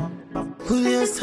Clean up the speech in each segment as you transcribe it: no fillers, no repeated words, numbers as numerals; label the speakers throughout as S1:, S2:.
S1: What's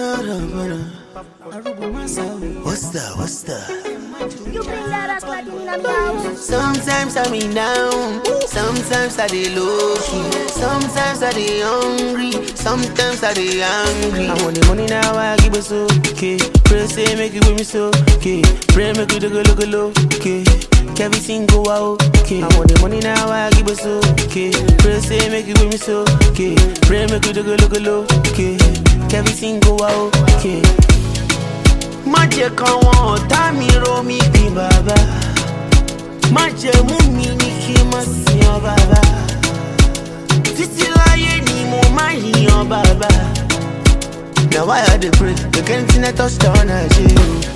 S1: that?
S2: You bring that ass back in my house.
S1: Sometimes I be down, sometimes I dey low key, sometimes I dey hungry, sometimes I dey angry. I want the money now, I give us okay. Pray say make it with me so okay. Pray make it look low okay. Everything go out okay. I want the money now, I give us okay. Pray say make it with me so okay. Pray make it look low okay. Everything go out okay. Má jẹ́ káwọn ọ̀tá mi rò mí bí bàbá. Má jẹ́ mú mi ní kí n má sìn ọ́ bàbá. Títí láyé ni mo máa yìn ọ́ bàbá. Na why I dey pray, make anything I touch down I do.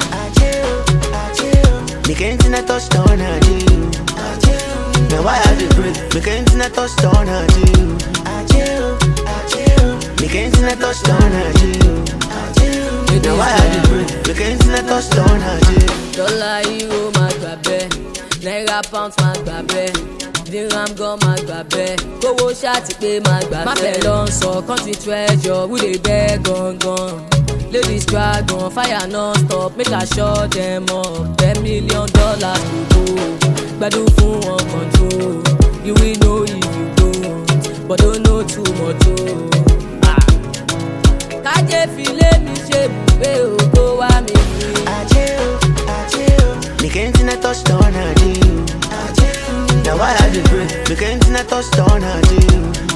S1: Make anything I touch down I do. Na why I dey pray, make anything I touch down I do. Make anything I touch down I do. Now why I dey pray, make anything I touch down I do.
S3: Dollar, euro, má gbà bẹ́ẹ̀. Naira, pound, má gbà bẹ́ẹ̀. Dirham gan má gbà bẹ́ẹ̀. Kówó ṣáàtì pé má gbà bẹ́ẹ̀. Má fẹ́ lọ sọ country treasure, who dey beg gangan. Ladies dragon, fire non-stop, make I shut them up. $10 million to go. Gbadun fún wọn control. You will know if you go, but don't know too much o. Kájé filé mi ṣe bùgbé ògo wá mi rí.
S1: Make anything I touch down I do. Now why I dey pray, make anything I touch down I do.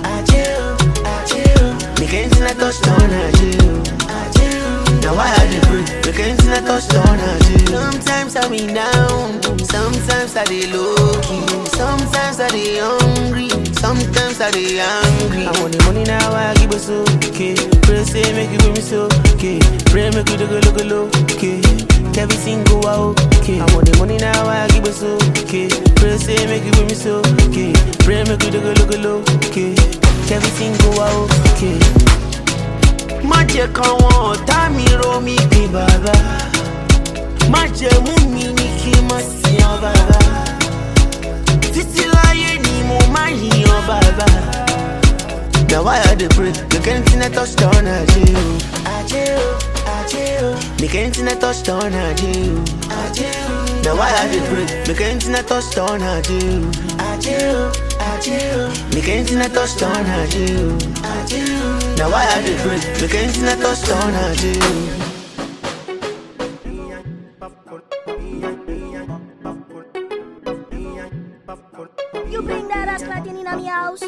S1: Make anything I touch down I do. Now why I dey pray, make anything I touch down I do. Sometimes I be down, sometimes I dey low key, sometimes I dey hungry, sometimes I dey angry. I want the money now, I give us okay. Pray say make it with me so okay. Pray make it look low okay. Everything go out okay. I want the money now, I give us okay. Pray say make it with me so okay. Pray make it look low okay. Everything go out okay. Má jẹ́ káwọn ọ̀tá mi rò mí bí bàbá. Má jẹ́ mú mi ní kí n má sìn ọ́ bàbá. Títí láyé ni mo máa yìn ọ́ bàbá. Na why I dey pray, make anything I touch down I do. Make anything I touch down I do. Na why I dey pray, make anything I touch down I do. Make anything I touch down I do. Now why I dey pray, make anything I touch down I do.
S2: You bring that ass back in my house.